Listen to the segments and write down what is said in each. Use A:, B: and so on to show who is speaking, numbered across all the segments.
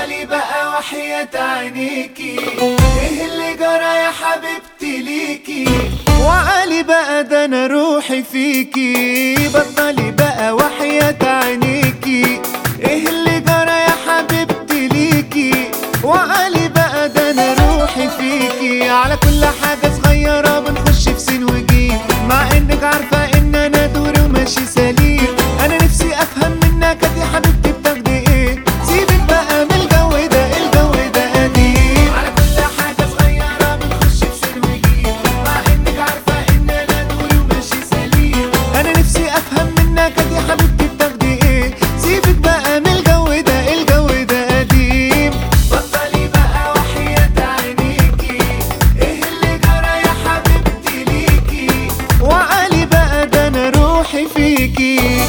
A: بطلي بقى وحياة عينيكي، ايه اللي جرى يا حبيبتي ليكي؟
B: وعلي بقى ده انا روحي فيكي، بطلي بقى وحياة عينيكي، ايه اللي جرى يا حبيبتي ليكي؟ وعلي بقى ده انا روحي فيكي. على كل حاجة صغيرة بنخش في سين وجيم، مع انك عارفة ان انا دوري وماشي سليم. انا نفسي افهم منك يا حبيبتي بتاخدي ايه، سيبك بقى من الجو ده، الجو ده قديم.
A: على كل حاجة صغيرة بنخش في سين وجيم، مع انك عارفة ان انا دوري وماشي سليم.
B: انا نفسي افهم منك يا حبيبتي بتاخدي ايه، سيبك بقى من الجو ده، الجو ده قديم.
A: بطلي بقى وحياة عينيكي، ايه اللي جرى يا حبيبتي ليكي؟
B: وعلي بقى ده انا روحي فيكي.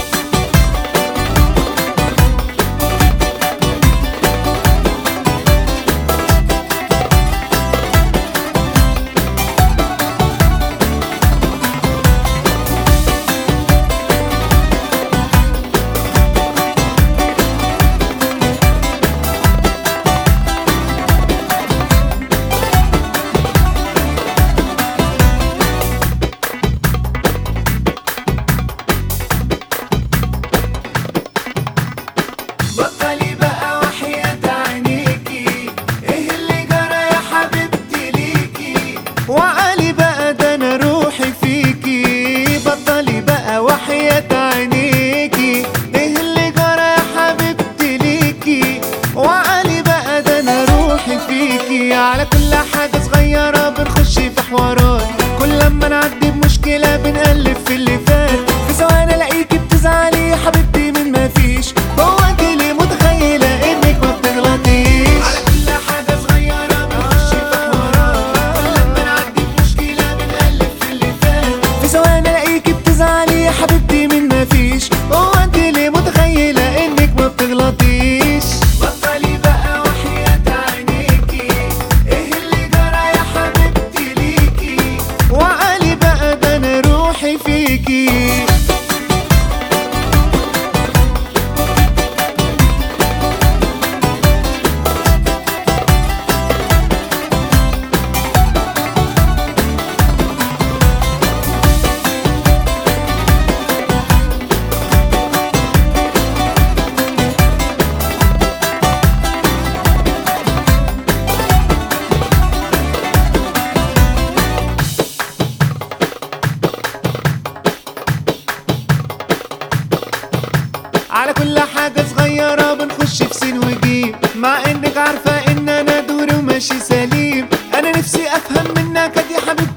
A: بطلي بقى وحياة عينيكي، ايه اللي جرى يا حبيبتي ليكي؟
B: وعلي بقى ده انا روحي فيكي، بطلي بقى وحياة عينيكي، ايه اللي جرى يا حبيبتي ليكي؟ وعلي بقى ده انا روحي فيكي. على كل حاجة صغيرة بنخش في حوارات، كل لما نعدي بمشكلة بنقلب في اللي فات. في ثواني الاقيكي بتزعلي يا حبيبتي من ما فيش، هو انت ليه متخيلة انك ما بتغلطيش؟
A: على كل حاجة صغيرة بنخش في حوارات، كل لما نعدي بمشكلة بنقلب في اللي فات.
B: في ثواني الاقيكي بتزعلي يا حبيبتي من ما فيش، هو انت ليه متخيلة انك ما بتغلطيش؟
A: بطلي بقى وحياة عينيكي، ايه اللي جرى يا حبيبتي ليكي؟
B: وعلي بقى ده انا روحي فيكي. على كل حاجة صغيرة بنخش في سين وجيم، مع انك عارفة ان انا دوري وماشي سليم. انا نفسي افهم منك يا حبيبتي